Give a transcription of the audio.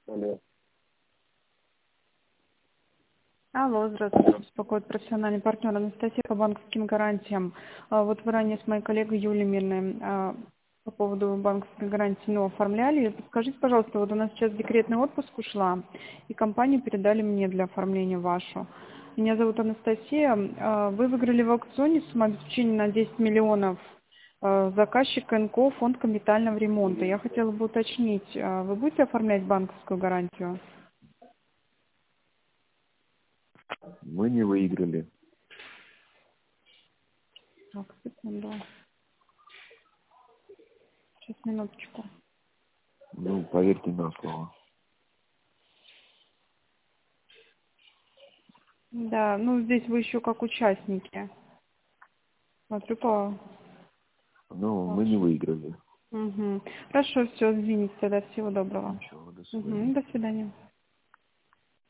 Алло. Алло, здравствуйте. Беспокоит профессиональный партнер Анастасия по банковским гарантиям. Вот вы ранее с моей коллегой Юлией Мирной по поводу банковской гарантии оформляли. Скажите, пожалуйста, вот у нас сейчас декретный отпуск ушла, и компанию передали мне для оформления вашу. Меня зовут Анастасия. Вы выиграли в аукционе самообеспечение на 10 миллионов. Заказчик НКО, фонд капитального ремонта. Я хотела бы уточнить, вы будете оформлять банковскую гарантию? Мы не выиграли. Так, секунду. Сейчас, минуточку. Ну, поверьте на слово. Да, ну здесь вы еще как участники. Смотрю по... Ну, мы не выиграли. Угу. Хорошо, все, извините тогда. Всего доброго. Ничего, до свидания. Угу, до свидания.